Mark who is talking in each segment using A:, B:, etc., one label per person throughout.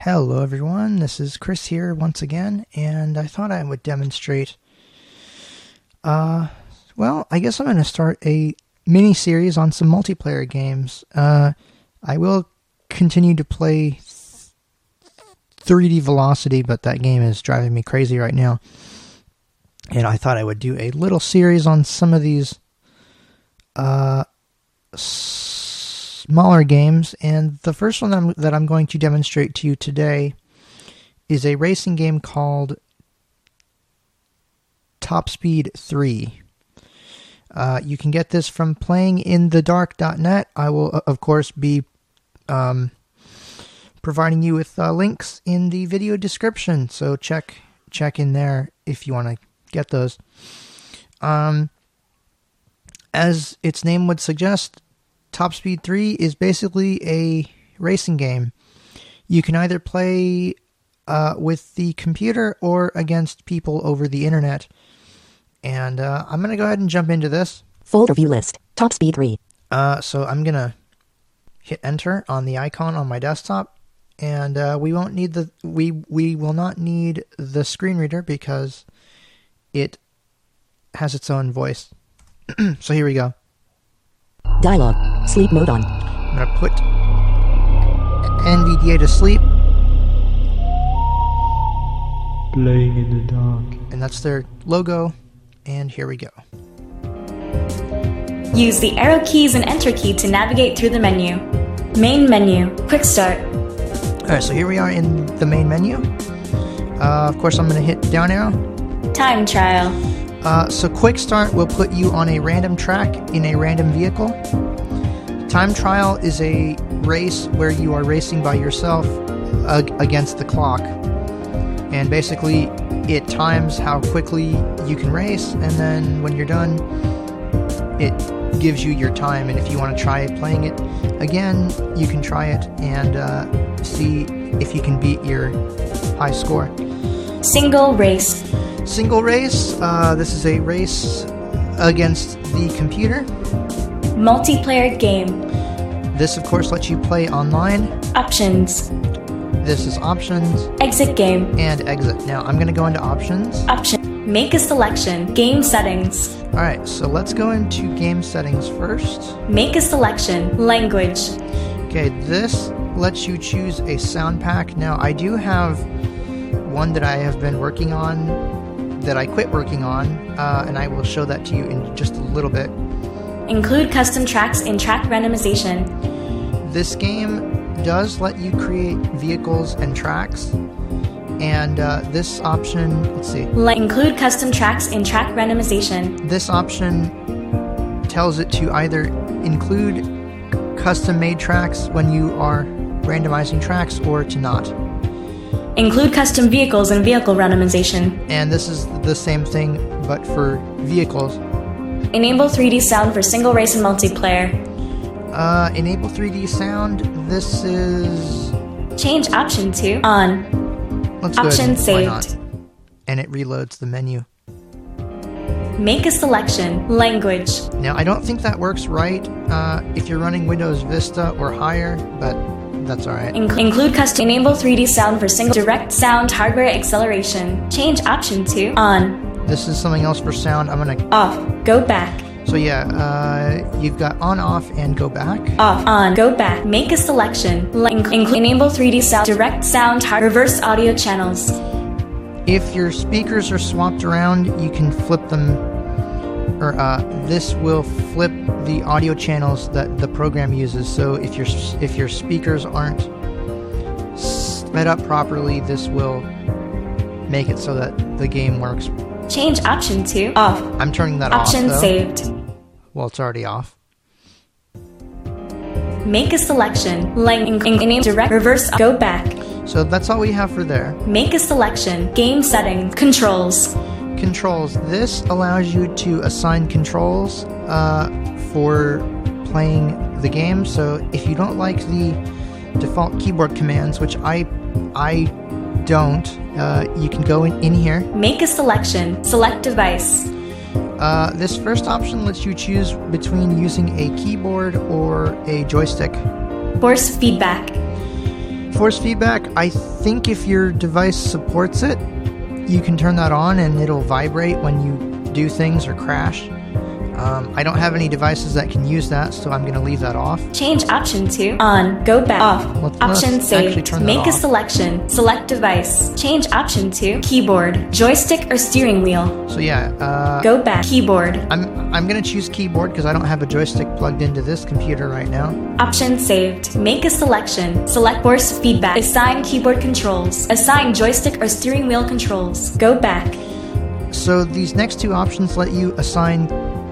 A: Hello everyone, this is Chris here once again, and I thought I would demonstrate, I guess I'm going to start a mini-series on some multiplayer games. I will continue to play 3D Velocity, but that game is driving me crazy right now. And I thought I would do a little series on some of these smaller games, and the first one that I'm going to demonstrate to you today is a racing game called Top Speed 3. You can get this from playinginthedark.net. I will, of course, be providing you with links in the video description, so check in there if you want to get those. As its name would suggest, Top Speed 3 is basically a racing game. You can either play with the computer or against people over the internet. And I'm going to go ahead and jump into this.
B: Folder view list. Top Speed 3.
A: So I'm going to hit enter on the icon on my desktop. And we will not need the screen reader because it has its own voice. So here we go.
B: Dialogue. Sleep mode on.
A: I'm going to put NVDA to sleep.
C: Playing in the dark.
A: And that's their logo. And here we go.
D: Use the arrow keys and enter key to navigate through the menu. Main menu. Quick start.
A: Alright, so here we are in the main menu. Of course, I'm going to hit down arrow.
D: Time trial.
A: So quick start will put you on a random track in a random vehicle. Time trial is a race where you are racing by yourself against the clock. And basically it times how quickly you can race, and then when you're done, it gives you your time. And if you want to try playing it again, you can try it and see if you can beat your high score.
D: Single race.
A: Single race, this is a race against the computer.
D: Multiplayer game.
A: This, of course, lets you play online.
D: Options.
A: This is options.
D: Exit game.
A: And exit. Now, I'm going to go into options.
D: Option. Make a selection. Game settings.
A: Alright, so let's go into game settings first.
D: Make a selection. Language.
A: Okay, this lets you choose a sound pack. Now, I do have one that I have been working on that I quit working on, and I will show that to you in just a little bit.
D: Include custom tracks in track randomization.
A: This game does let you create vehicles and tracks, and this option, let's see.
D: Include custom tracks in track randomization.
A: This option tells it to either include custom-made tracks when you are randomizing tracks or to not.
D: Include custom vehicles and vehicle randomization.
A: And this is the same thing, but for vehicles.
D: Enable 3D sound for single race and multiplayer.
A: Enable 3D sound. This is...
D: Change option to on.
A: Let's go
D: Option
A: ahead and
D: saved.
A: why not? And it reloads the menu.
D: Make a selection. Language.
A: Now, I don't think that works right if you're running Windows Vista or higher, but that's alright.
D: Include custom. Enable 3D sound for single direct sound hardware acceleration. Change option to on.
A: This is something else for sound. I'm gonna...
D: Off. Go back.
A: So yeah, you've got on, off, and go back.
D: Off. On. Go back. Make a selection. Enable 3D sound direct sound reverse audio channels.
A: If your speakers are swapped around, you can flip them, or this will flip the audio channels that the program uses. So if your speakers aren't sped up properly, this will make it so that the game works.
D: Change option to off.
A: I'm turning that
D: Option
A: off.
D: saved.
A: Well, it's already off.
D: Make a selection. Enable direct reverse. Go back.
A: So that's all we have for there.
D: Make a selection. Game settings. Controls.
A: Controls. This allows you to assign controls for playing the game. So if you don't like the default keyboard commands, which I don't, you can go in here.
D: Make a selection. Select device.
A: This first option lets you choose between using a keyboard or a joystick.
D: Force feedback.
A: Force feedback, I think if your device supports it, you can turn that on and it'll vibrate when you do things or crash. I don't have any devices that can use that, so I'm going to leave that off.
D: Change option to on. Go back. Off.
A: Let's
D: Option
A: actually
D: saved.
A: turn that
D: Make a
A: off.
D: selection. Select device. Change option to keyboard, joystick, or steering wheel.
A: So yeah,
D: Go back. Keyboard.
A: I'm going to choose keyboard because I don't have a joystick plugged into this computer right now.
D: Option saved. Make a selection. Select force feedback. Assign keyboard controls. Assign joystick or steering wheel controls. Go back.
A: So these next two options let you assign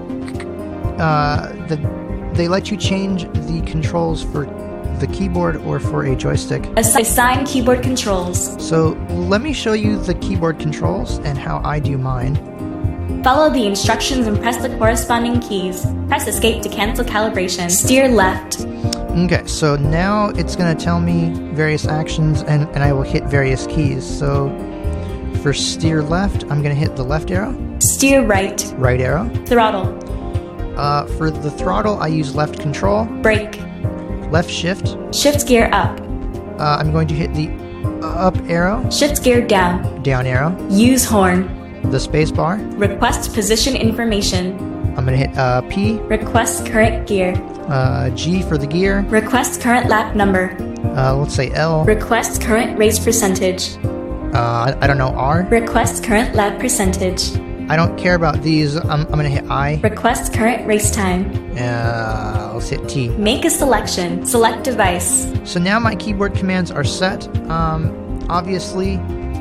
A: they let you change the controls for the keyboard or for a joystick.
D: Assign keyboard controls.
A: So let me show you the keyboard controls and how I do mine.
D: Follow the instructions and press the corresponding keys. Press escape to cancel calibration. Steer left.
A: Okay, so now it's going to tell me various actions and I will hit various keys. So for steer left, I'm going to hit the left arrow,
D: Steer right.
A: right arrow.
D: Throttle.
A: For the throttle, I use left control,
D: Brake.
A: left shift.
D: Shift gear up.
A: I'm going to hit the up arrow,
D: Shift gear down.
A: down arrow,
D: Use horn.
A: the space bar.
D: Request position information.
A: I'm going to hit P,
D: Request current gear.
A: G for the gear.
D: Request current lap number.
A: Let's say L.
D: Request current race percentage.
A: I don't know, R.
D: Request current lap percentage.
A: I don't care about these. I'm going to hit I.
D: Request current race time.
A: Let's hit T.
D: Make a selection. Select device.
A: So now my keyboard commands are set. Obviously,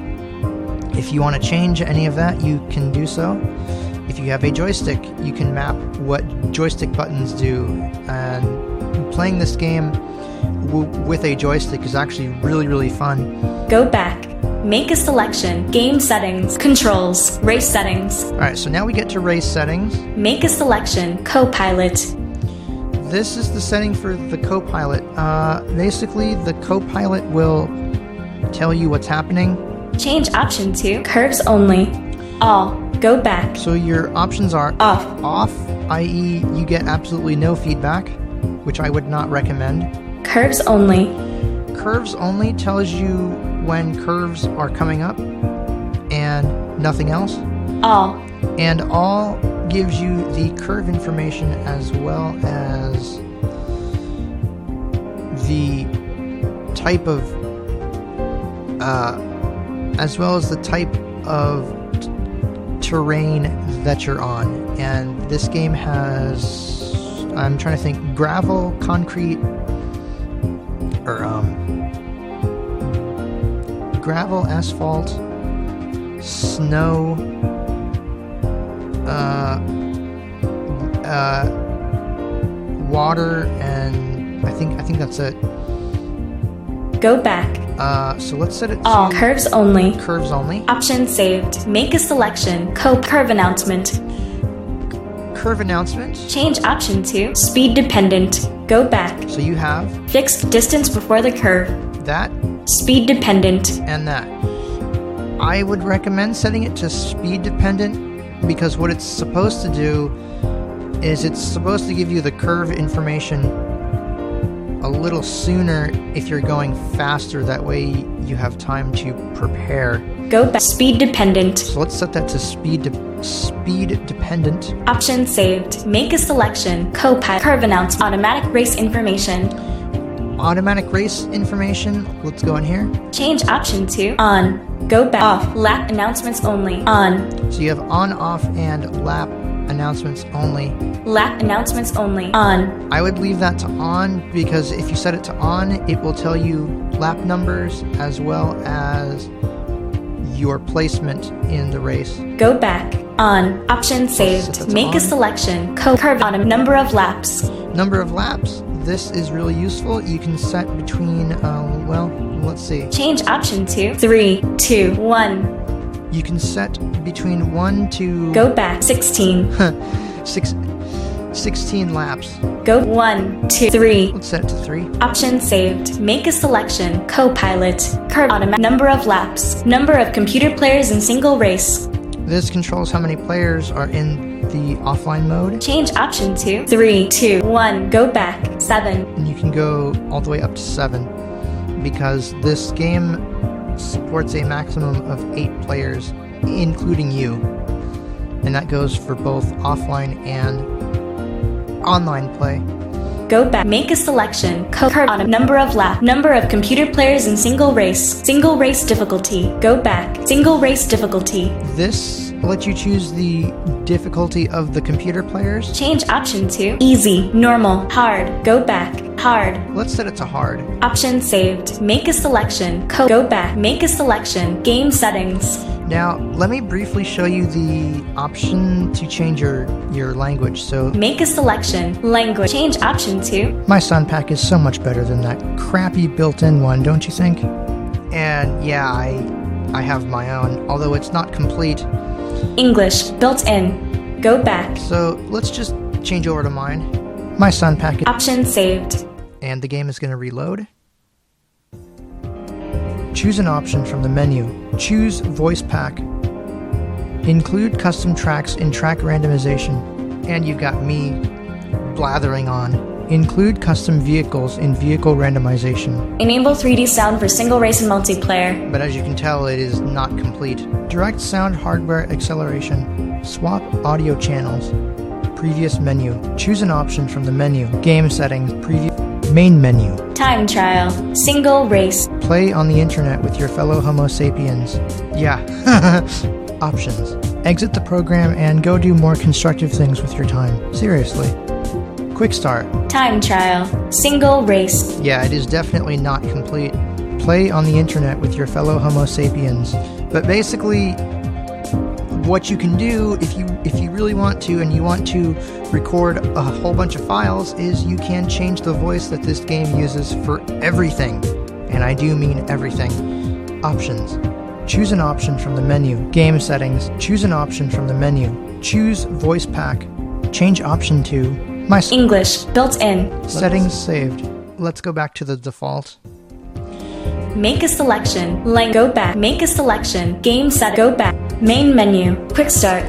A: if you want to change any of that, you can do so. If you have a joystick, you can map what joystick buttons do. And playing this game with a joystick is actually really, really fun.
D: Go back. Make a selection. Game settings. Controls. Race settings.
A: Alright, so now we get to race settings.
D: Make a selection. Copilot.
A: This is the setting for the Copilot. Basically, the Copilot will tell you what's happening.
D: Change option to curves only. All. Go back.
A: So your options are
D: Off.
A: off, i.e. you get absolutely no feedback, which I would not recommend.
D: Curves only.
A: Curves only tells you when curves are coming up and nothing else.
D: All.
A: And all gives you the curve information as well as the type of terrain that you're on. And this game has, I'm trying to think, gravel, concrete, or gravel, asphalt, snow, water, and I think that's it.
D: Go back.
A: So let's set it to
D: All. Curves only.
A: curves only.
D: Option saved. Make a selection. Curve announcement.
A: Curve announcement.
D: Change option to speed dependent. Go back.
A: So you have
D: Fixed distance before the curve.
A: that
D: Speed dependent.
A: and that. I would recommend setting it to speed dependent because what it's supposed to do is it's supposed to give you the curve information a little sooner if you're going faster. That way you have time to prepare.
D: Go back. Speed dependent.
A: So let's set that to speed dependent.
D: Option saved. Make a selection. Copilot. Curve announce. Automatic race information.
A: Automatic race information. Let's go in here.
D: Change option to on. Go back. Off. Lap announcements only. On.
A: So you have on, off, and lap announcements only.
D: Lap announcements only. On.
A: I would leave that to on because if you set it to on, it will tell you lap numbers as well as your placement in the race.
D: Go back. On. Option saved.
A: that's
D: Make
A: on.
D: a selection. Curve on a number of laps.
A: Number of laps. This is really useful. You can set between, let's see.
D: Change option to 3, 2, 1.
A: You can set between 1 to
D: Go back. 16.
A: 16 laps.
D: Go 1, 2, 3.
A: Let's set it to 3.
D: Option saved. Make a selection. Copilot. Curve on a number of laps. Number of computer players in single race.
A: This controls how many players are in the offline mode.
D: Change option to 3, 2, 1. Go back. 7.
A: And you can go all the way up to 7. because this game supports a maximum of 8 players, including you. And that goes for both offline and online play.
D: Go back. Make a selection. Curve on a number of lap. Number of computer players in single race. Single race difficulty. Go back. Single race difficulty.
A: This lets you choose the difficulty of the computer players.
D: Change option to easy, normal, hard. Go back. Hard.
A: Let's set it to hard.
D: Option saved. Make a selection. Go back. Make a selection. Game settings.
A: Now, let me briefly show you the option to change your language. So,
D: make a selection. Language. Change option to.
A: My Sun Pack is so much better than that crappy built-in one, don't you think? And yeah, I have my own, although it's not complete.
D: English. Built in. Go back.
A: So, let's just change over to mine. My Sun Pack.
D: Option saved.
A: And the game is going to reload. Choose an option from the menu. Choose Voice Pack. Include custom tracks in track randomization. And you've got me blathering on. Include custom vehicles in vehicle randomization.
D: Enable 3D sound for single race and multiplayer.
A: But as you can tell, it is not complete. Direct sound hardware acceleration. Swap audio channels. Previous menu. Choose an option from the menu. Game settings. Preview. Main menu.
D: Time trial. Single race.
A: Play on the internet with your fellow Homo sapiens. Yeah. Options. Exit the program and go do more constructive things with your time. Seriously. Quick start.
D: Time trial. Single race.
A: Yeah, it is definitely not complete. Play on the internet with your fellow Homo sapiens. But basically, what you can do if you really want to, and you want to record a whole bunch of files, is you can change the voice that this game uses for everything. And I do mean everything. Options. Choose an option from the menu. Game settings. Choose an option from the menu. Choose Voice Pack. Change option to My
D: English. Built in.
A: Settings saved. Let's go back to the default.
D: Make a selection. Go back. Make a selection. Game set. Go back. Main menu. Quick start.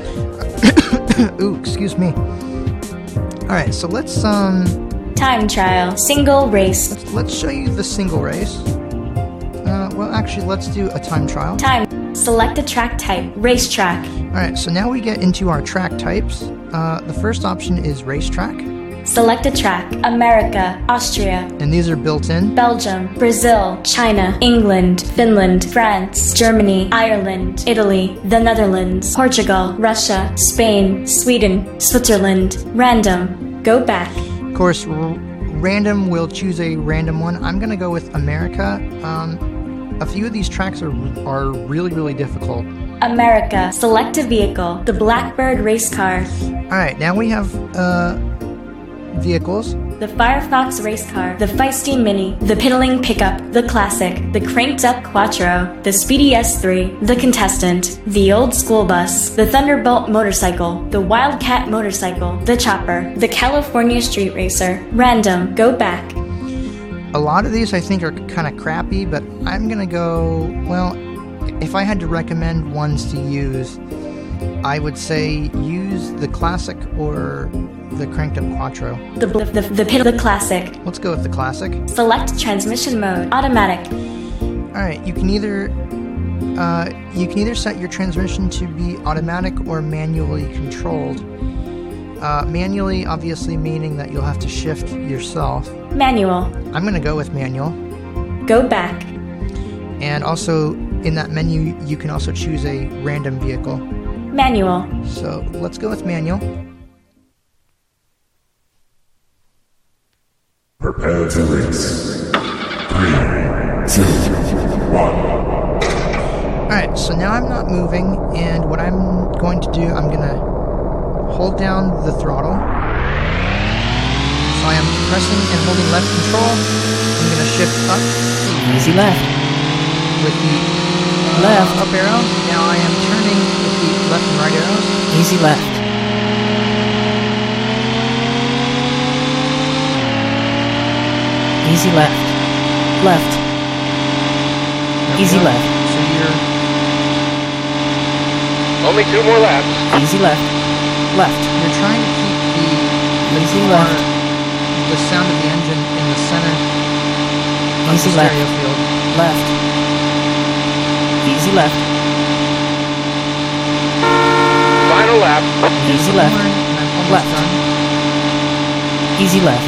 A: Ooh, excuse me. Alright, so let's
D: time trial. Single race.
A: Let's show you the single race. Well, actually, let's do a time trial.
D: Time. Select a track type. Racetrack.
A: Alright, so now we get into our track types. The first option is racetrack.
D: Select a track. America, Austria.
A: And these are built in.
D: Belgium, Brazil, China, England, Finland, France, Germany, Ireland, Italy, the Netherlands, Portugal, Russia, Spain, Sweden, Switzerland. Random. Go back.
A: Of course, random will choose a random one. I'm going to go with America. A few of these tracks are really, really difficult.
D: America. Select a vehicle. The Blackbird race car.
A: Alright, now we have vehicles.
D: The Firefox race car, the feisty Mini, the piddling pickup, the classic, the cranked up Quattro, the speedy S3, the contestant, the old school bus, the Thunderbolt motorcycle, the Wildcat motorcycle, the chopper, the California street racer. Random. Go back.
A: A lot of these I think are kind of crappy, but I'm gonna go, well, if I had to recommend ones to use, I would say use the classic or the cranked up Quattro.
D: The classic.
A: Let's go with the classic.
D: Select transmission mode. Automatic.
A: Alright, you can either set your transmission to be automatic or manually controlled. Manually obviously meaning that you'll have to shift yourself.
D: Manual.
A: I'm gonna go with manual.
D: Go back.
A: And also in that menu you can also choose a random vehicle.
D: Manual.
A: So let's go with manual.
E: Prepare to race. 3, 2, 1.
A: Alright, so now I'm not moving, and what I'm going to do, I'm going to hold down the throttle. So I am pressing and holding left control. I'm going to shift up.
B: Easy left.
A: With the
B: Left.
A: up arrow. Now I am turning with the left and right arrows.
B: Easy left. Easy left. Left.
A: There we
B: Easy
A: go.
B: left.
A: So you're...
F: Only 2 more laps.
B: Easy left. Left.
A: You're trying to keep the
B: Easy
A: car,
B: left.
A: the sound of the engine in the center of
B: Easy
A: the
B: left.
A: stereo field.
B: Left. Easy left.
F: Final lap.
B: Easy left.
A: Horn, and I'm almost
B: Left.
A: done.
B: Easy left.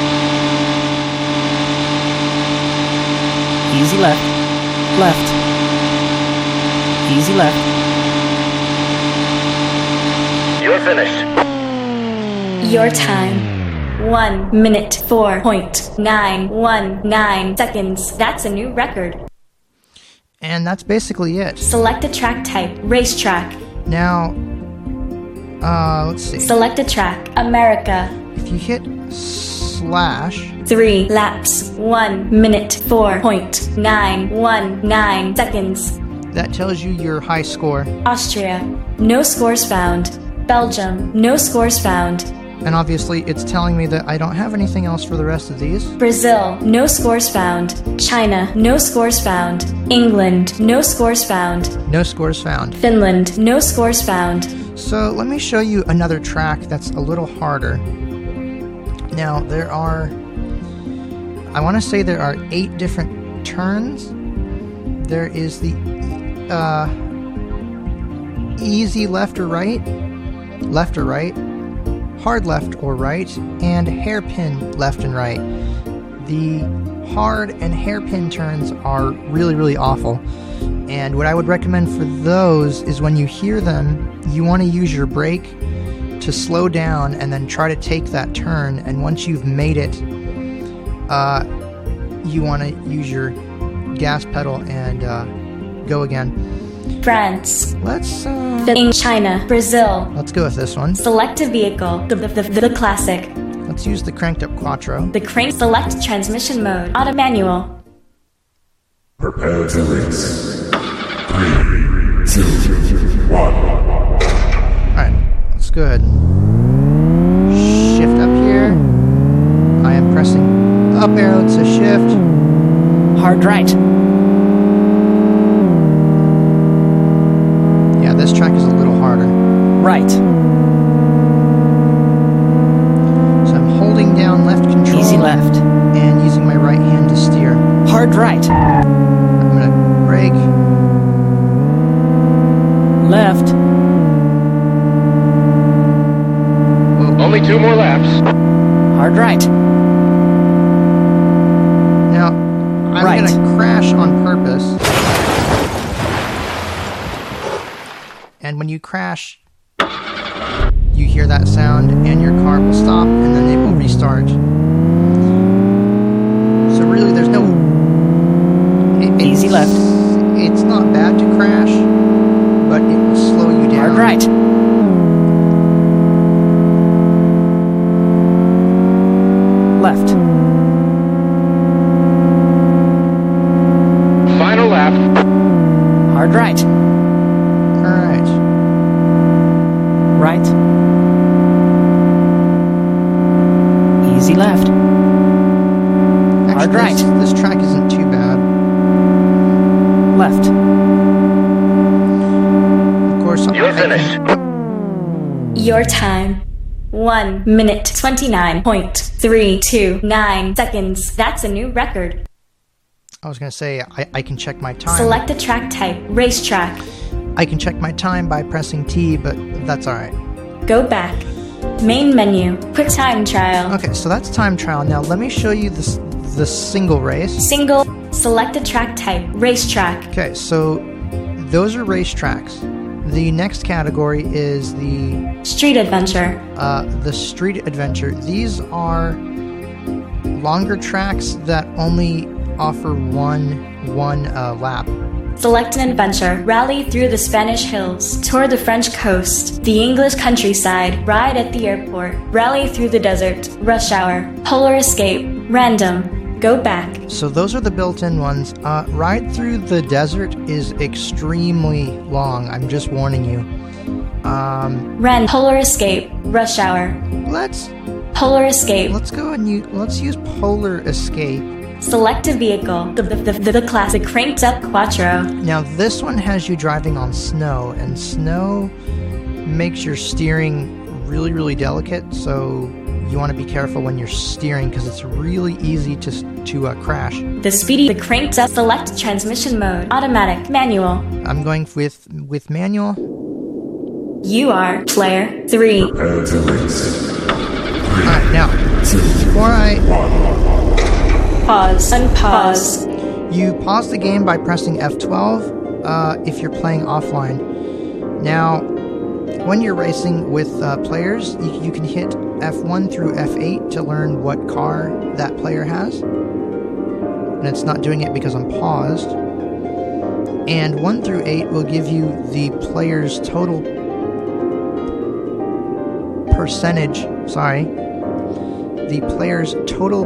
B: Easy left. Left. Easy left.
F: You're finished.
D: Your time. 1 minute 4.919 seconds. That's a new record.
A: And that's basically it.
D: Select a track type. Racetrack.
A: Now, let's see.
D: Select a track. America.
A: If you hit slash,
D: 3 laps. 1 minute 4.919 seconds.
A: that tells you your high score.
D: Austria. No scores found. Belgium. No scores found.
A: And obviously, it's telling me that I don't have anything else for the rest of these.
D: Brazil. No scores found. China. No scores found. England. No scores found.
A: No scores found.
D: Finland. No scores found.
A: So let me show you another track that's a little harder. Now, I want to say there are 8 different turns. There is the easy left or right, hard left or right, and hairpin left and right. The hard and hairpin turns are really, really awful. And what I would recommend for those is when you hear them, you want to use your brake to slow down and then try to take that turn. And once you've made it, you want to use your gas pedal and go again.
D: France.
A: Let's
D: China. Brazil.
A: go with this one.
D: Select a vehicle. The classic.
A: Let's use the cranked up Quattro.
D: The crank. Select transmission mode. Auto manual.
E: Prepare to race. 3, 2, 1.
A: Alright, let's go ahead. Shift up here. I am pressing up arrow to shift.
B: Hard right.
A: Yeah, this track is a little harder.
B: Right.
A: So I'm holding down left control.
B: Easy left.
A: And using my right hand to steer.
B: Hard right.
A: I'm gonna brake.
B: Left.
A: Whoa.
F: Only 2 more laps.
B: Hard right.
A: Now, I'm
B: Right.
A: gonna crash on purpose. And when you crash, you hear that sound and your car will stop and then it will restart. So really there's no...
B: Easy left.
A: It's not bad to crash, but it will slow you down.
B: Hard right. Left.
F: Final lap.
B: Hard right.
A: Alright.
B: Right. Easy left.
A: Actually,
B: right.
A: This track isn't too bad.
B: Left.
A: Of course,
F: You're finished.
D: Your time. 1 minute 29.329 seconds. That's a new record.
A: I was going to say, I can check my time.
D: Select a track type. Racetrack.
A: I can check my time by pressing T, but that's alright.
D: Go back. Main menu. Quick time trial.
A: Okay, so that's time trial. Now let me show you the single race.
D: Single. Select a track type. Racetrack.
A: Okay, so those are racetracks. The next category is the
D: Street adventure.
A: street adventure. These are longer tracks that only offer one lap.
D: Select an adventure. Rally through the Spanish hills. Tour the French coast. The English countryside. Ride at the airport. Rally through the desert. Rush hour. Polar escape. Random. Go back.
A: So those are the built-in ones. Ride through the desert is extremely long. I'm just warning you.
D: Polar escape. Rush hour.
A: Let's
D: Polar escape.
A: go and let's use Polar Escape.
D: Select a vehicle. The classic cranked up Quattro.
A: Now this one has you driving on snow, and snow makes your steering really, really delicate, so you want to be careful when you're steering because it's really easy to crash.
D: The cranked up select transmission mode. Automatic. Manual.
A: I'm going with manual.
D: You are player 3.
E: Prepare to race.
A: Alright, now, before
D: Pause. Unpause.
A: you pause the game by pressing F12 if you're playing offline. Now, when you're racing with players, you can hit F1 through F8 to learn what car that player has. And it's not doing it because I'm paused. And 1 through 8 will give you the player's total percentage, the player's total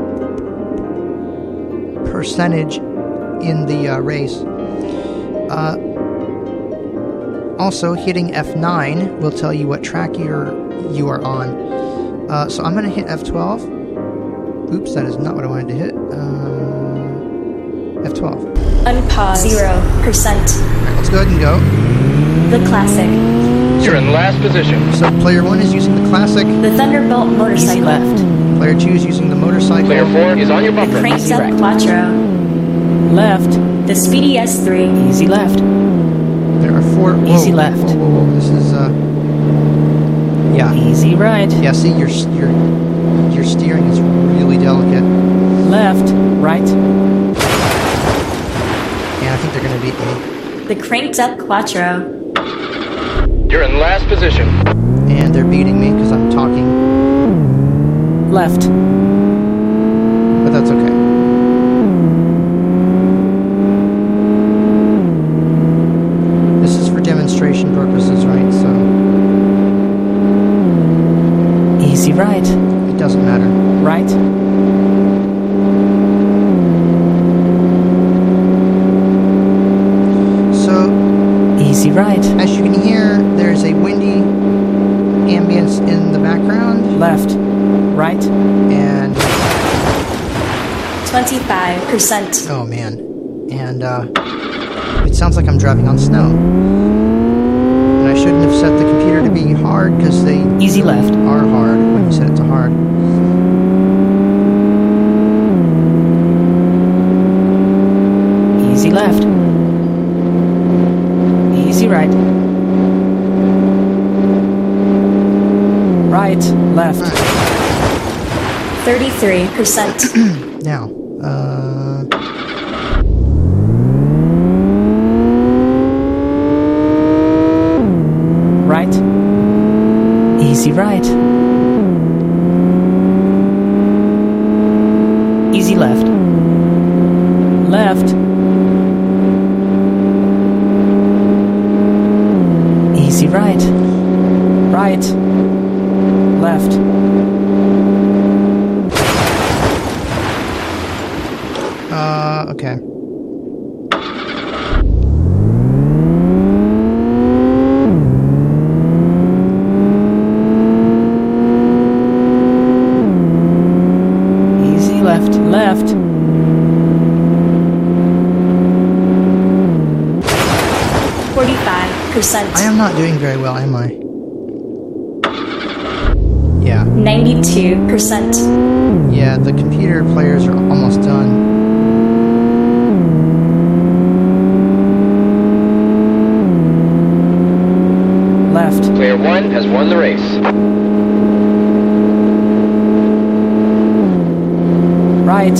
A: percentage in the race. Also, hitting F9 will tell you what track you are on. So I'm going to hit F12. Oops, that is not what I wanted to hit. F12.
D: Unpause. 0%.
A: Alright, let's go ahead and go.
D: The classic.
F: You're in last position.
A: So player 1 is using the classic.
D: The Thunderbolt motorcycle.
B: Easy left.
A: Player 2 is using the motorcycle.
F: Player 4 is on your
D: The
F: bumper.
D: cranked
B: Easy
D: up
B: right.
D: Quattro.
B: Left.
D: The Speedy S3.
B: Easy left.
A: There are 4. Whoa,
B: Easy left.
A: Whoa. This is yeah.
B: Easy right.
A: Yeah, see, your steering is really delicate.
B: Left. Right.
A: And I think they're going to beat me.
D: The cranked up Quattro.
F: You're in last position.
A: And they're beating me because I'm talking.
B: Left.
A: But that's okay. This is for demonstration purposes, right? So
B: Easy right.
A: it doesn't matter.
B: Right.
A: So
B: Easy right.
A: as you can hear, there's a windy ambience in the background.
B: Left. Right.
A: And
D: 25%.
A: oh man. And it sounds like I'm driving on snow. And I shouldn't have set the computer to be hard because they
B: Easy left.
A: are hard when you set it to hard.
B: Easy left. Easy right. Right. Left.
D: 33%.
A: Now,
B: Right. Easy right. Easy left. Left. Easy right. Right. Left.
A: okay.
B: Easy left. Left.
D: 45%.
A: I am not doing very well, am I? Yeah.
D: 92%.
A: Yeah, the computer players are almost done.
B: Left.
F: Player 1 has won the race.
B: Right.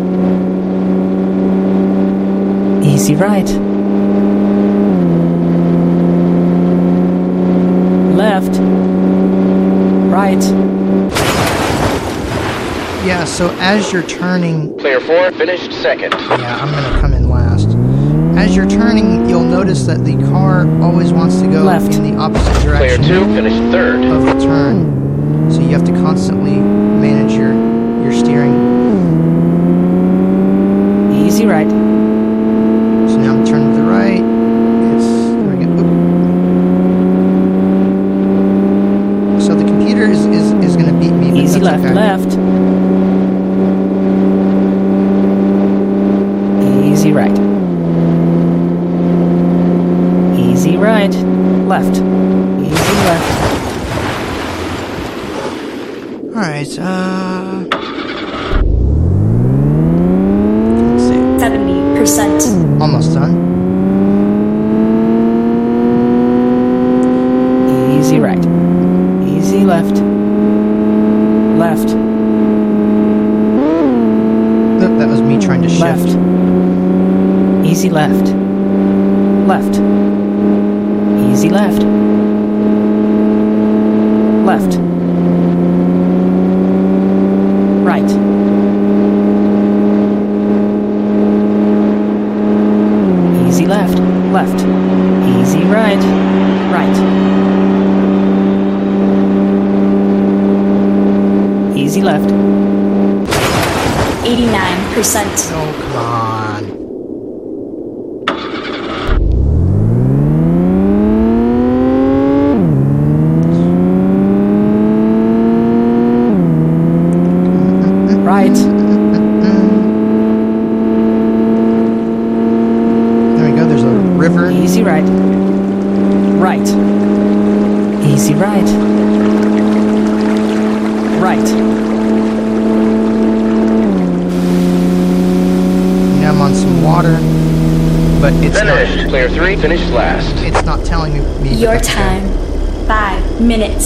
B: Easy right. Left. Right.
A: Yeah, so as you're turning...
F: Player 4 finished second.
A: Yeah, I'm going to come in last. As you're turning, you'll notice that the car always wants to go
B: Left.
A: in the opposite
F: Player
A: direction
F: 2 finished third.
A: of the turn. So you have to constantly manage your steering.
B: Easy right.
A: So now I'm turning to the right. There we go. Oop. So the computer is going to beat me. But
B: Easy
A: that's
B: left.
A: okay.
B: Left. Easy right. Easy right. Left. Easy left.
A: Alright, let's see.
D: 70%.
A: Almost done.
B: Easy right. Easy left. Left.
A: Oop, that was me trying to shift.
B: Left. Easy left. Left. Easy left. Left. Right. Easy left. Left. Easy right. Right. Easy left.
D: 89%.
A: Oh, come on.
B: Right.
A: There we go, there's a river.
B: Easy right. Right. Easy right. Right.
A: Now I'm on some water, but it's
F: Finished. Player 3 finished last.
A: it's not telling me.
D: Your
A: that that's
D: time. 5 minutes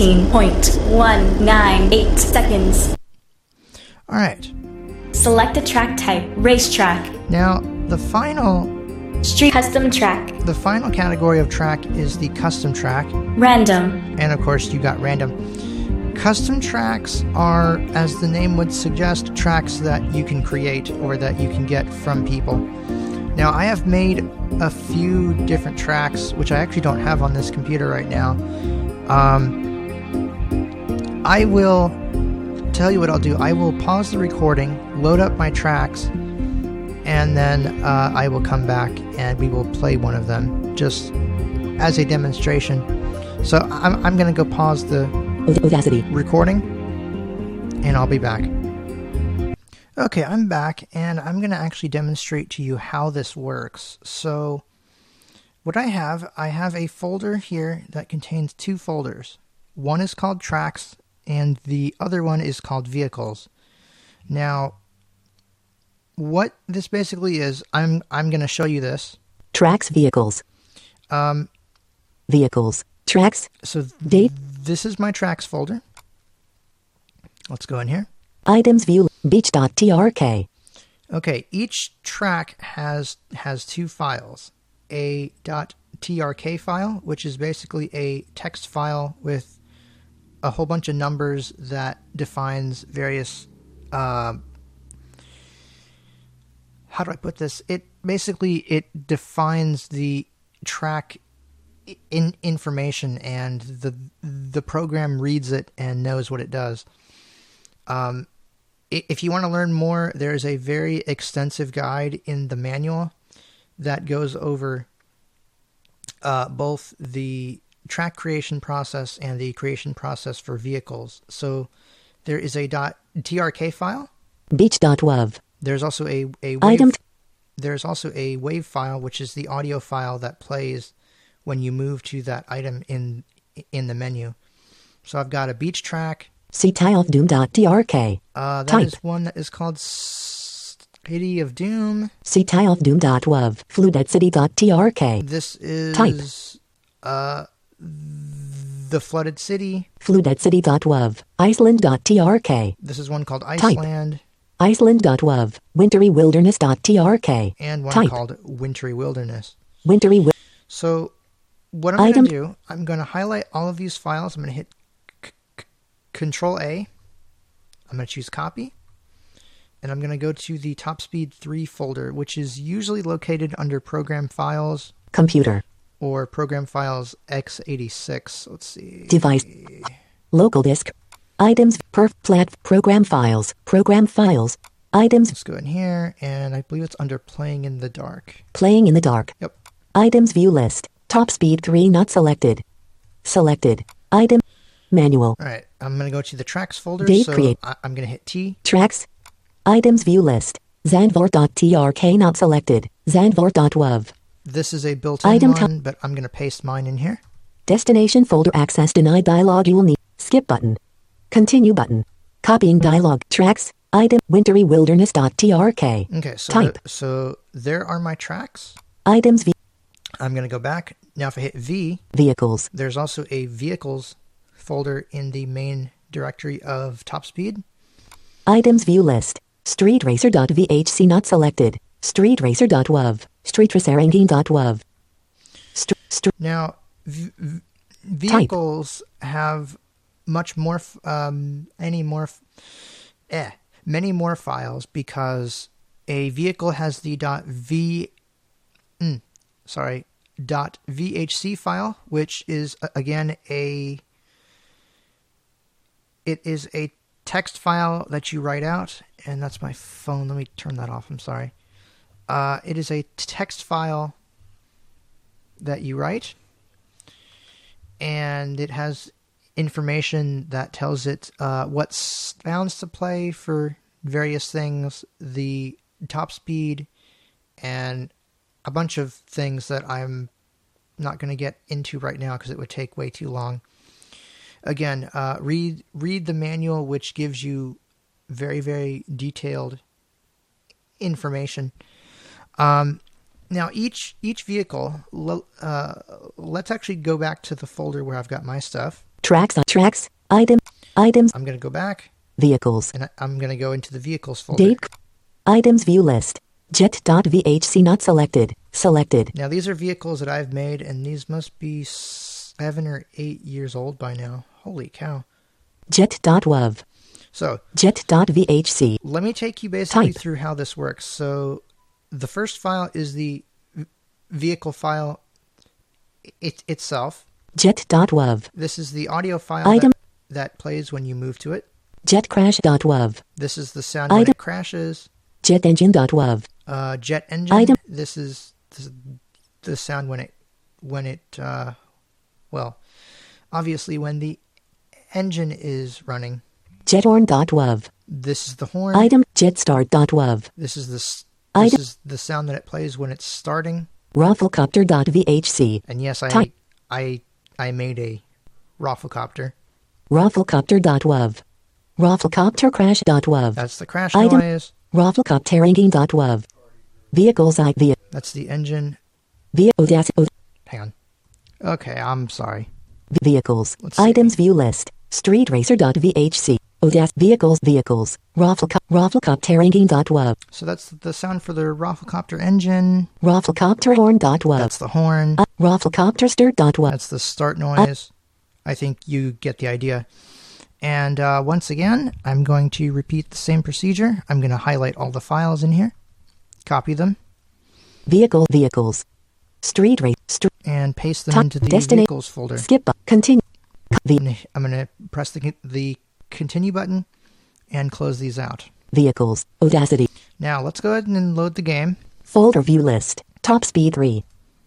D: 16.198 seconds.
A: Alright,
D: Select a track type. Racetrack.
A: now the final
D: Street custom track.
A: category of track is the custom track,
D: Random.
A: and of course you got random. Custom tracks are, as the name would suggest, tracks that you can create or that you can get from people. Now I have made a few different tracks, which I actually don't have on this computer right now. I will tell you what I'll do. I will pause the recording, load up my tracks, and then I will come back and we will play one of them just as a demonstration. So I'm going to go pause the
G: Audacity.
A: recording and I'll be back. Okay, I'm back and I'm going to actually demonstrate to you how this works. So what I have a folder here that contains two folders. One is called tracks and the other one is called vehicles. Now, what this basically is, I'm going to show you this.
G: Tracks, vehicles. Vehicles. Tracks.
A: So
G: Date.
A: this is my tracks folder. Let's go in here.
G: Items view. Beach.trk.
A: Okay, each track has two files. A .trk file, which is basically a text file with a whole bunch of numbers that defines various how do I put this? It defines the track information, and the program reads it and knows what it does. If you want to learn more, there's a very extensive guide in the manual that goes over both the track creation process and the creation process for vehicles. So there is a .trk file.
G: Beach.wav.
A: There's also a wave.
G: Item.
A: There's also a wave file, which is the audio file that plays when you move to that item in the menu. So I've got a beach track.
G: City of Doom.trk.
A: That
G: Type.
A: is one that is called City of Doom.
G: City of Doom.wav. Floodedcity.trk.
A: This is
G: Type.
A: The Flooded City.
G: Floodedcity.wav. Iceland.trk.
A: This is one called
G: Type.
A: Iceland.
G: Iceland.wav. Wintry Wilderness.trk.
A: And one
G: Type.
A: called Wintry Wilderness.
G: Wintry wi-
A: So what I'm going
G: Item.
A: to do, I'm going to highlight all of these files. I'm going to hit Control A. I'm going to choose copy. And I'm going to go to the TopSpeed 3 folder, which is usually located under Program Files
G: Computer.
A: or Program Files x86. Let's see.
G: Device. Local disk. Items. Plat. Program files. Program files. Items.
A: Let's go in here, and I believe it's under Playing in the Dark.
G: Playing in the dark.
A: Yep.
G: Items view list. Top speed 3 not selected. Selected. Item. Manual.
A: All right, I'm going to go to the Tracks folder,
G: Date
A: so
G: create.
A: I'm going to hit T.
G: Tracks. Items view list. Zandvoort.trk not selected. Zandvoort.wav.
A: This is a built-in
G: Item
A: one, but I'm going to paste mine in here.
G: Destination folder access denied dialog. You will need skip button. Continue button. Copying dialog. Tracks. Item. Wintry Wilderness.trk.
A: Okay, so
G: Type.
A: so there are my tracks.
G: Items.
A: I'm going to go back. Now if I hit V,
G: Vehicles.
A: there's also a vehicles folder in the main directory of Top Speed.
G: Items view list. StreetRacer.vhc not selected. StreetRacer.wav. StreetRacerRanking.wav.
A: Now, vehicles have much more, many more files because a vehicle has the .vhc file, which is again it is a text file that you write out, and that's my phone. Let me turn that off. I'm sorry. It is a text file that you write, and it has information that tells it what sounds to play for various things, the top speed, and a bunch of things that I'm not going to get into right now because it would take way too long. Again, read the manual, which gives you very, very detailed information. Now, each vehicle, let's actually go back to the folder where I've got my stuff.
G: Tracks, items.
A: I'm going to go back.
G: Vehicles.
A: And I'm going to go into the vehicles folder.
G: Date. Items view list. Jet.vhc not selected. Selected.
A: Now, these are vehicles that I've made, and these must be 7 or 8 years old by now. Holy cow.
G: Jet.wav.
A: So,
G: Jet.vhc.
A: let me take you basically
G: Type.
A: through how this works. So, the first file is the vehicle file itself.
G: Jet.wav.
A: This is the audio file
G: Item.
A: that plays when you move to it.
G: Jetcrash.wav.
A: This is the sound when
G: Item.
A: it crashes.
G: Jetengine.wav.
A: Jet engine.
G: Item.
A: This is the sound when it obviously when the engine is running.
G: Jethorn.wav.
A: This is the horn.
G: Item. Jetstar.wav.
A: This is this
G: Item.
A: is the sound that it plays when it's starting.
G: Rafflecopter.vhc.
A: And yes,
G: Type.
A: I made a Rafflecopter.
G: Rafflecopter.wav. Rafflecoptercrash.wav.
A: That's the crash
G: Item.
A: noise.
G: Rafflecopterranking.wav. Vehicles via.
A: That's the engine.
G: Via Audacity.
A: Hang on. Okay, I'm sorry.
G: Vehicles.
A: Let's see.
G: Items view list. StreetRacer.vhc. Vehicles. Rafflecopterranking.wav.
A: So that's the sound for the Rafflecopter engine.
G: Rafflecopterhorn.wav.
A: That's the horn.
G: Rafflecopterstart.wav.
A: That's the start noise. I think you get the idea. And once again, I'm going to repeat the same procedure. I'm going to highlight all the files in here, copy them,
G: Vehicles. Street race.
A: and paste them into the vehicles folder.
G: Skip. Continue.
A: I'm going to press the continue button and close these out.
G: Vehicles. Audacity.
A: Now let's go ahead and load the game.
G: Folder view list. Top speed 3.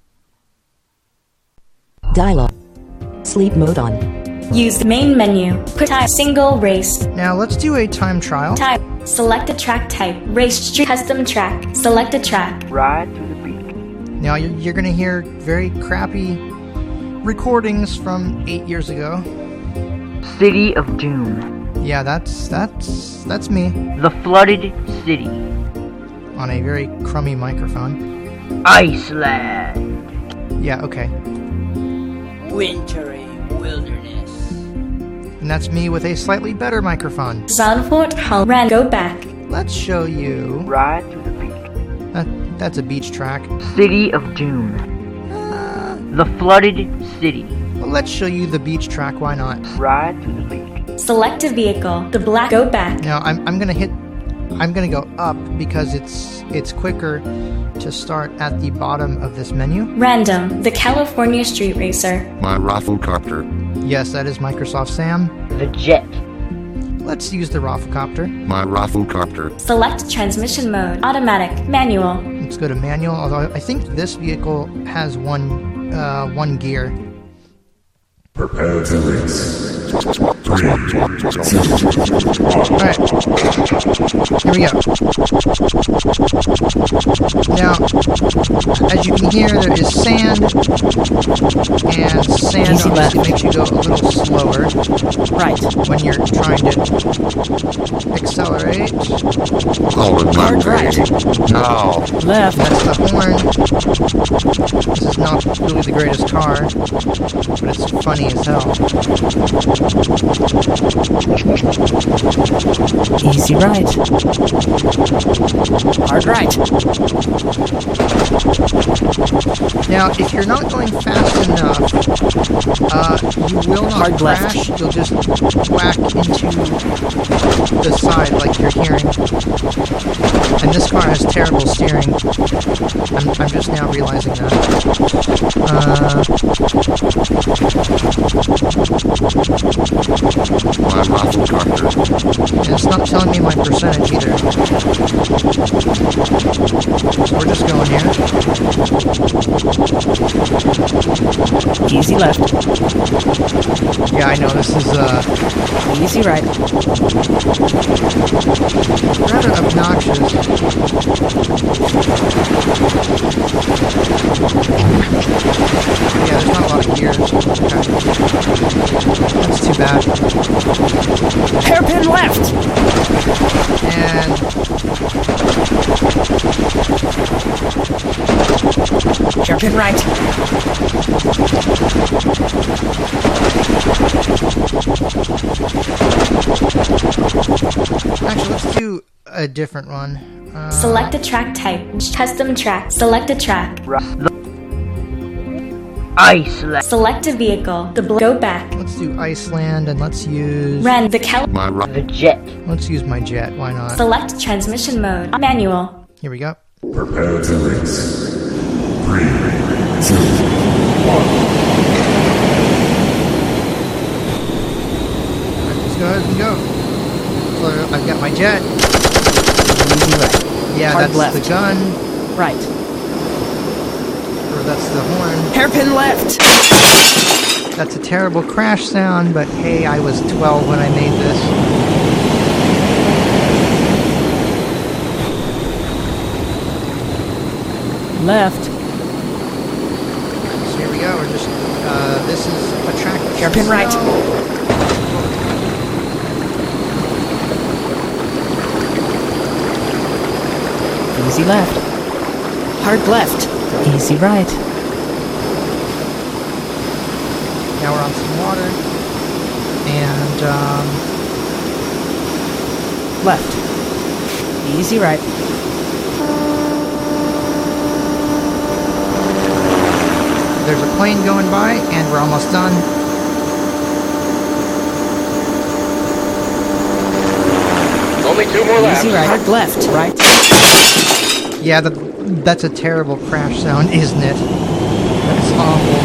G: Dialog. Sleep mode on.
D: Use the main menu. Put type single race.
A: Now let's do a time trial.
D: Type. Select a track type. Race street custom track. Select a track.
B: Ride to the beat.
A: Now you're going to hear very crappy recordings from 8 years ago.
B: City of Doom.
A: Yeah, that's me
B: The Flooded City.
A: on a very crummy microphone.
B: Iceland.
A: Yeah, okay.
B: Wintry Wilderness.
A: And that's me with a slightly better microphone.
D: Zandvoort Hall. Go back.
A: Let's show you.
B: Ride to the beat.
A: That's a beach track.
B: City of Doom. The Flooded City.
A: Well, let's show you the beach track. Why not?
B: Ride to the beat.
D: Select a vehicle. The black. Go back.
A: Now I'm gonna go up because it's quicker to start at the bottom of this menu.
D: Random. The California Street Racer.
E: My Rafflecopter.
A: Yes, that is Microsoft Sam.
B: The Jet.
A: Let's use the Rafflecopter.
E: My Rafflecopter.
D: Select transmission mode. Automatic. Manual.
A: Let's go to manual. Although I think this vehicle has one gear.
E: Prepare to race.
A: Alright. Here we go. Now, as you can hear, there is sand, and sand
H: Easy left.
A: obviously makes you go a little slower
H: Right.
A: when you're trying to accelerate.
E: Oh,
H: Hard right.
E: no.
H: Left.
A: That's the horn. This is not really the greatest car, but it's funny as hell.
H: Easy right. Hard right.
A: Now, if you're not going fast enough, you will not
H: Hard left.
A: crash. You'll just whack into the side like you're hearing. And this car has terrible steering. I'm just now realizing that.
E: My raffle carter.
A: And it's not telling me my percentage either. So we're just going here.
H: Easy left.
A: Yeah, I know, this is
H: Easy right.
A: rather obnoxious. Yeah, there's not a lot of gears. Okay. That's too bad.
H: Hairpin left.
A: And
H: Hairpin right.
A: actually, let's do a different one.
D: Select a track type. Custom track. Select a track.
B: Iceland.
D: Select a vehicle. Go back.
A: Let's do Iceland, and let's use
D: Ren. The Cal.
E: My
B: The jet.
A: let's use my jet. Why not?
D: Select transmission mode. Manual.
A: Here we go.
I: Prepare to race. 3, 2, 1.
A: Let's go ahead and go. So I've got my jet.
H: Easy right.
A: Yeah,
H: Hard
A: that's
H: left.
A: the gun.
H: Right.
A: Or that's the horn.
H: Hairpin left.
A: That's a terrible crash sound, but hey, I was 12 when I made this.
H: Left.
A: So here we go. We're just, this is a track.
H: Hairpin right. Easy left. Hard left. Easy right.
A: Now we're on some water. And,
H: Left. Easy right.
A: there's a plane going by, and we're almost done.
F: Only 2 more laps.
H: Easy right. Hard left. Right.
A: Yeah, that's a terrible crash sound, isn't it? That's awful.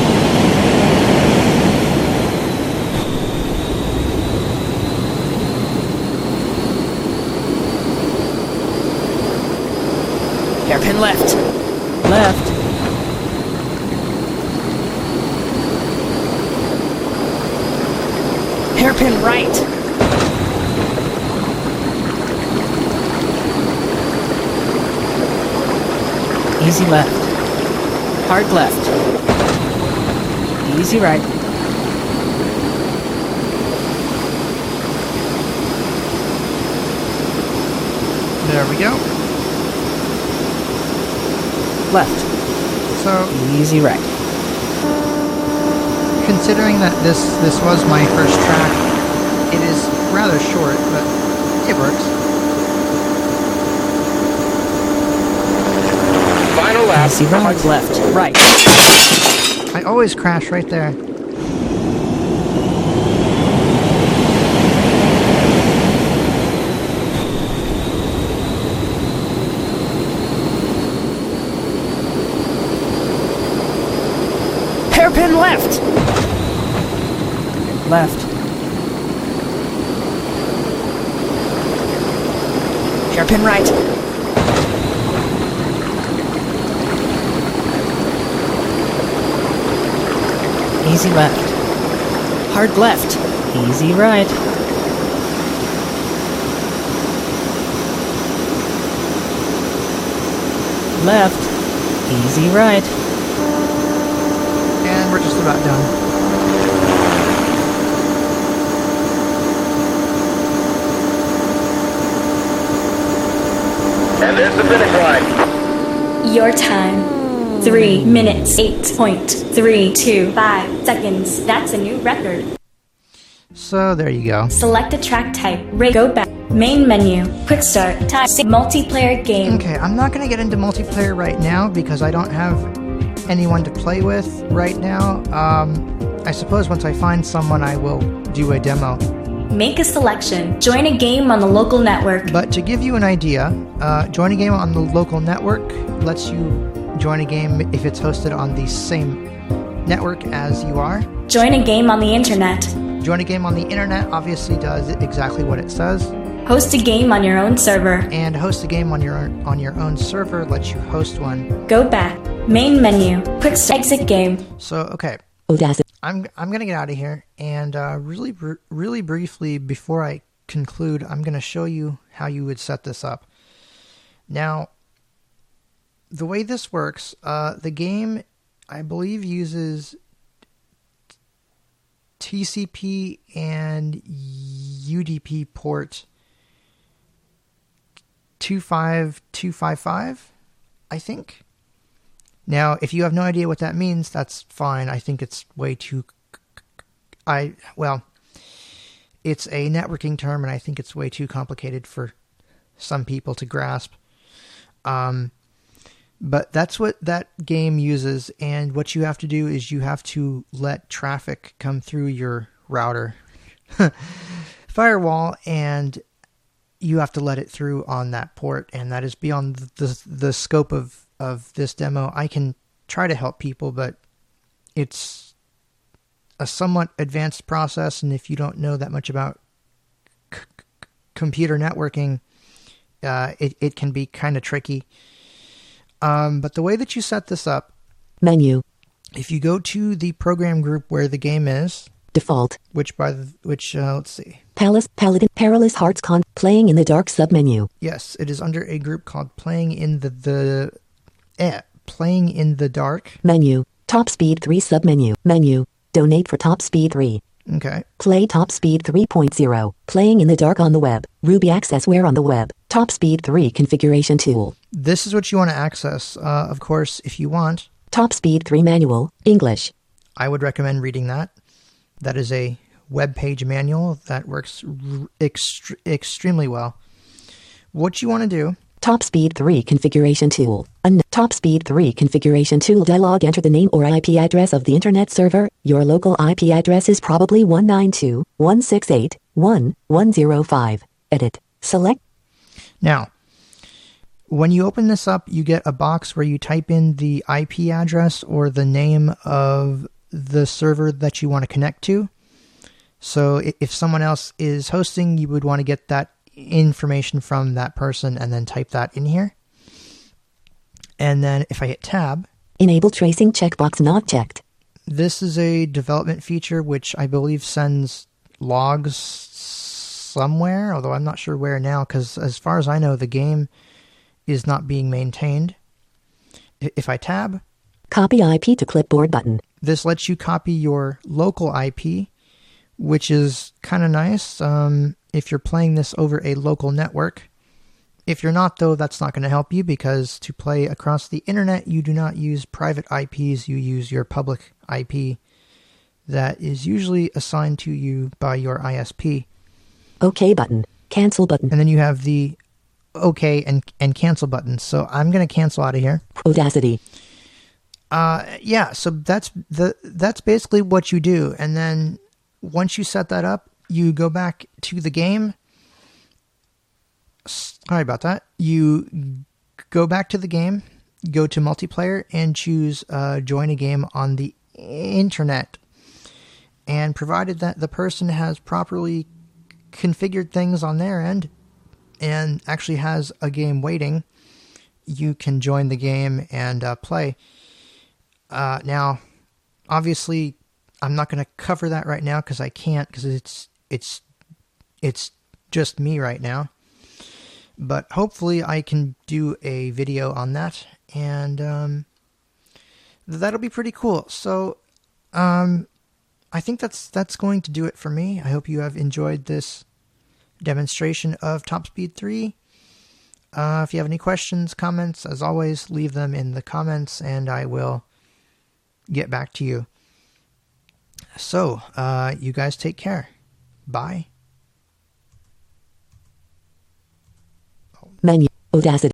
H: Hairpin left. Left. Hairpin right. Easy left. Hard left. Easy right.
A: There we go.
H: Left.
A: So,
H: Easy right.
A: considering that this was my first track, it is rather short, but it works.
F: Final lap.
H: Easy right. Hard left. Right.
A: I always crash right there.
H: Hairpin left. Left. Hairpin right. Easy left. Hard left. Easy right. Left. Easy right.
A: And we're just about done.
F: And there's the finish line.
D: Your time. 3 minutes, 8.325 seconds. That's a new record.
A: So there you go.
D: Select a track type. Go back. Main menu. Quick start. Time. Multiplayer game.
A: Okay, I'm not going to get into multiplayer right now because I don't have anyone to play with right now. I suppose once I find someone, I will do a demo.
D: Make a selection. Join a game on the local network.
A: But to give you an idea, join a game on the local network lets you join a game if it's hosted on the same network as you are.
D: Join a game on the internet.
A: Join a game on the internet obviously does exactly what it says.
D: Host a game on your own server.
A: And host a game on your own server lets you host one.
D: Go back. Main menu. Quick start. Exit game.
A: So, okay.
G: Audacity.
A: I'm going to get out of here, and really briefly, before I conclude, I'm going to show you how you would set this up. Now, the way this works, the game, I believe, uses TCP and UDP port 25255, I think. Now, if you have no idea what that means, that's fine. I think it's way too... it's a networking term, and I think it's way too complicated for some people to grasp. But that's what that game uses, and what you have to do is you have to let traffic come through your router firewall, and you have to let it through on that port, and that is beyond the scope of this demo. I can try to help people, but it's a somewhat advanced process, and if you don't know that much about computer networking, it can be kind of tricky. But the way that you set this up,
G: menu,
A: if you go to the program group where the game is,
G: default,
A: let's see,
G: Paladin Perilous Hearts Playing in the Dark submenu.
A: Yes, it is under a group called Playing in Playing in the Dark.
G: Menu, Top Speed 3 submenu. Menu, Donate for Top Speed 3.
A: Okay.
G: Play Top Speed 3.0. Playing in the Dark on the web. Ruby Accessware on the web. Top Speed 3 configuration tool.
A: This is what you want to access. Of course, if you want.
G: Top Speed 3 manual, English.
A: I would recommend reading that. That is a web page manual that works extremely well. What you want to do...
G: Top Speed 3 configuration tool. Top Speed 3 configuration tool dialog. Enter the name or IP address of the internet server. Your local IP address is probably 192.168.1.105. Edit. Select.
A: Now, when you open this up, you get a box where you type in the IP address or the name of the server that you want to connect to. So if someone else is hosting, you would want to get that information from that person and then type that in here. And then if I hit tab,
G: enable tracing checkbox not checked.
A: This is a development feature which I believe sends logs somewhere, although I'm not sure where now, because as far as I know, the game is not being maintained. If I tab,
G: copy IP to clipboard button.
A: This lets you copy your local IP, which is kind of nice if you're playing this over a local network. If you're not, though, that's not going to help you, because to play across the internet, you do not use private IPs, you use your public IP that is usually assigned to you by your ISP.
G: OK button, cancel button.
A: And then you have the OK and cancel buttons. So I'm going to cancel out of here.
G: Audacity.
A: Yeah, so that's basically what you do. And then once you set that up, you go back to the game. Sorry about that. You go back to the game, go to multiplayer, and choose join a game on the internet. And provided that the person has properly configured things on their end and actually has a game waiting, you can join the game and play. Now, obviously, I'm not going to cover that right now because I can't, because it's just me right now. But hopefully I can do a video on that, and that'll be pretty cool. So I think that's going to do it for me. I hope you have enjoyed this demonstration of Top Speed 3. If you have any questions, comments, as always, leave them in the comments and I will get back to you. So, you guys take care. Bye.
G: Menu. Audacity.